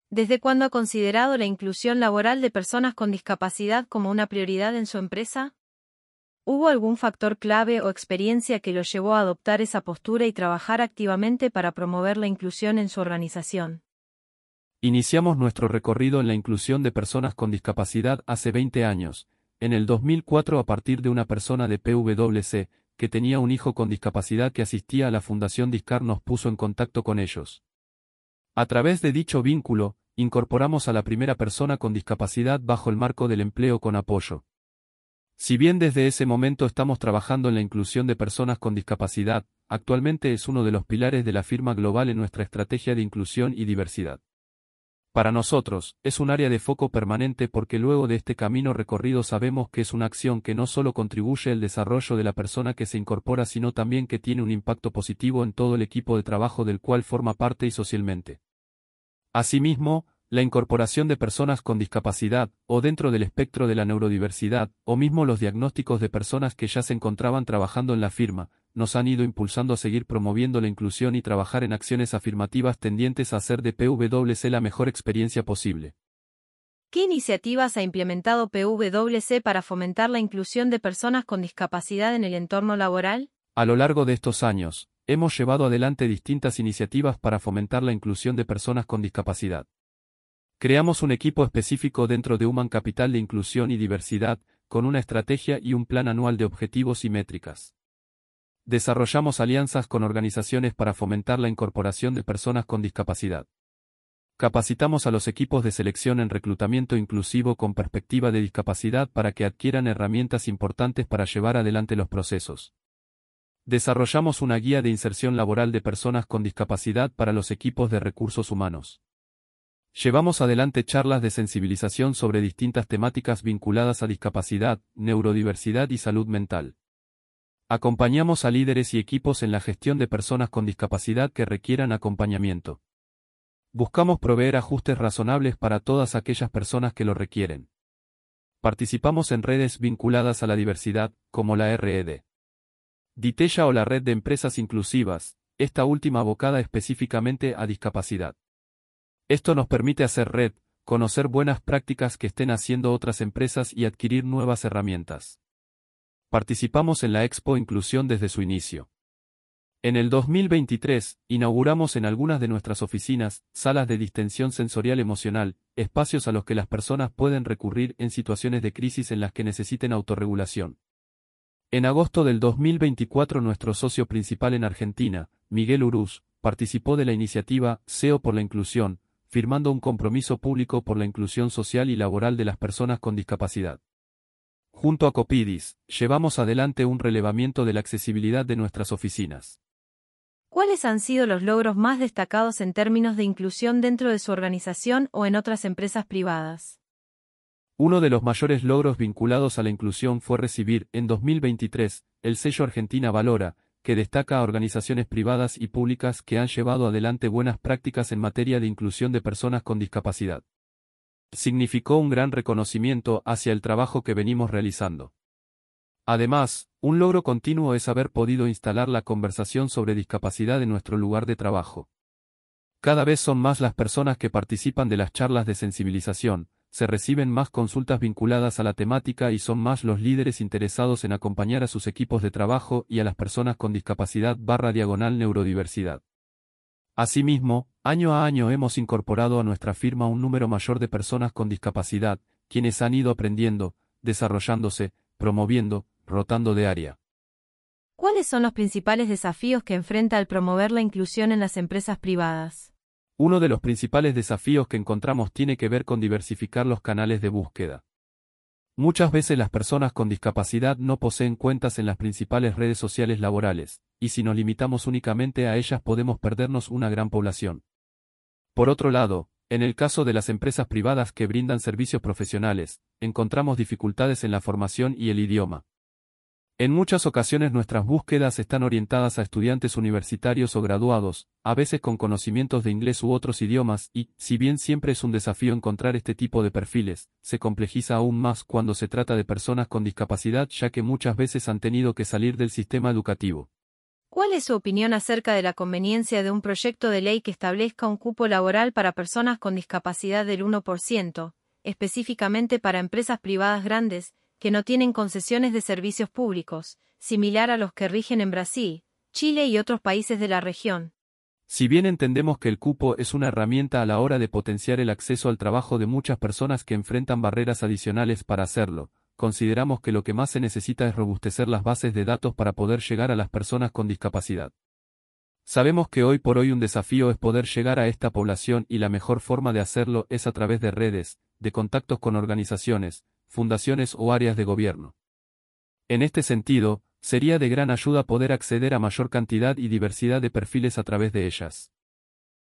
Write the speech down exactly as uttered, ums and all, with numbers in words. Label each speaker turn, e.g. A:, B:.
A: ¿Desde cuándo ha considerado la inclusión laboral de personas con discapacidad como una prioridad en su empresa? ¿Hubo algún factor clave o experiencia que lo llevó a adoptar esa postura y trabajar activamente para promover la inclusión en su organización?
B: Iniciamos nuestro recorrido en la inclusión de personas con discapacidad hace veinte años, en el dos mil cuatro a partir de una persona de P W C, que tenía un hijo con discapacidad que asistía a la Fundación Discar nos puso en contacto con ellos. A través de dicho vínculo, incorporamos a la primera persona con discapacidad bajo el marco del empleo con apoyo. Si bien desde ese momento estamos trabajando en la inclusión de personas con discapacidad, actualmente es uno de los pilares de la firma global en nuestra estrategia de inclusión y diversidad. Para nosotros, es un área de foco permanente porque luego de este camino recorrido sabemos que es una acción que no solo contribuye al desarrollo de la persona que se incorpora sino también que tiene un impacto positivo en todo el equipo de trabajo del cual forma parte y socialmente. Asimismo, la incorporación de personas con discapacidad, o dentro del espectro de la neurodiversidad, o mismo los diagnósticos de personas que ya se encontraban trabajando en la firma, nos han ido impulsando a seguir promoviendo la inclusión y trabajar en acciones afirmativas tendientes a hacer de P W C la mejor experiencia posible.
A: ¿Qué iniciativas ha implementado P W C para fomentar la inclusión de personas con discapacidad en el entorno laboral?
B: A lo largo de estos años, hemos llevado adelante distintas iniciativas para fomentar la inclusión de personas con discapacidad. Creamos un equipo específico dentro de Human Capital de Inclusión y Diversidad, con una estrategia y un plan anual de objetivos y métricas. Desarrollamos alianzas con organizaciones para fomentar la incorporación de personas con discapacidad. Capacitamos a los equipos de selección en reclutamiento inclusivo con perspectiva de discapacidad para que adquieran herramientas importantes para llevar adelante los procesos. Desarrollamos una guía de inserción laboral de personas con discapacidad para los equipos de recursos humanos. Llevamos adelante charlas de sensibilización sobre distintas temáticas vinculadas a discapacidad, neurodiversidad y salud mental. Acompañamos a líderes y equipos en la gestión de personas con discapacidad que requieran acompañamiento. Buscamos proveer ajustes razonables para todas aquellas personas que lo requieren. Participamos en redes vinculadas a la diversidad, como la R E D. Ditella o la Red de Empresas Inclusivas, esta última abocada específicamente a discapacidad. Esto nos permite hacer red, conocer buenas prácticas que estén haciendo otras empresas y adquirir nuevas herramientas. Participamos en la Expo Inclusión desde su inicio. En el dos mil veintitrés, inauguramos en algunas de nuestras oficinas, salas de distensión sensorial emocional, espacios a los que las personas pueden recurrir en situaciones de crisis en las que necesiten autorregulación. En agosto del dos mil veinticuatro nuestro socio principal en Argentina, Miguel Urús, participó de la iniciativa S E O por la Inclusión, firmando un compromiso público por la inclusión social y laboral de las personas con discapacidad. Junto a Copidis, llevamos adelante un relevamiento de la accesibilidad de nuestras oficinas.
A: ¿Cuáles han sido los logros más destacados en términos de inclusión dentro de su organización o en otras empresas privadas?
B: Uno de los mayores logros vinculados a la inclusión fue recibir, en dos mil veintitrés, el sello Argentina Valora, que destaca a organizaciones privadas y públicas que han llevado adelante buenas prácticas en materia de inclusión de personas con discapacidad. Significó un gran reconocimiento hacia el trabajo que venimos realizando. Además, un logro continuo es haber podido instalar la conversación sobre discapacidad en nuestro lugar de trabajo. Cada vez son más las personas que participan de las charlas de sensibilización, se reciben más consultas vinculadas a la temática y son más los líderes interesados en acompañar a sus equipos de trabajo y a las personas con discapacidad barra diagonal neurodiversidad. Asimismo, año a año hemos incorporado a nuestra firma un número mayor de personas con discapacidad, quienes han ido aprendiendo, desarrollándose, promoviendo, rotando de área.
A: ¿Cuáles son los principales desafíos que enfrenta al promover la inclusión en las empresas privadas?
B: Uno de los principales desafíos que encontramos tiene que ver con diversificar los canales de búsqueda. Muchas veces las personas con discapacidad no poseen cuentas en las principales redes sociales laborales, y si nos limitamos únicamente a ellas podemos perdernos una gran población. Por otro lado, en el caso de las empresas privadas que brindan servicios profesionales, encontramos dificultades en la formación y el idioma. En muchas ocasiones nuestras búsquedas están orientadas a estudiantes universitarios o graduados, a veces con conocimientos de inglés u otros idiomas y, si bien siempre es un desafío encontrar este tipo de perfiles, se complejiza aún más cuando se trata de personas con discapacidad ya que muchas veces han tenido que salir del sistema educativo.
A: ¿Cuál es su opinión acerca de la conveniencia de un proyecto de ley que establezca un cupo laboral para personas con discapacidad del uno por ciento, específicamente para empresas privadas grandes, que no tienen concesiones de servicios públicos, similar a los que rigen en Brasil, Chile y otros países de la región?
B: Si bien entendemos que el cupo es una herramienta a la hora de potenciar el acceso al trabajo de muchas personas que enfrentan barreras adicionales para hacerlo, consideramos que lo que más se necesita es robustecer las bases de datos para poder llegar a las personas con discapacidad. Sabemos que hoy por hoy un desafío es poder llegar a esta población y la mejor forma de hacerlo es a través de redes, de contactos con organizaciones, fundaciones o áreas de gobierno. En este sentido, sería de gran ayuda poder acceder a mayor cantidad y diversidad de perfiles a través de ellas.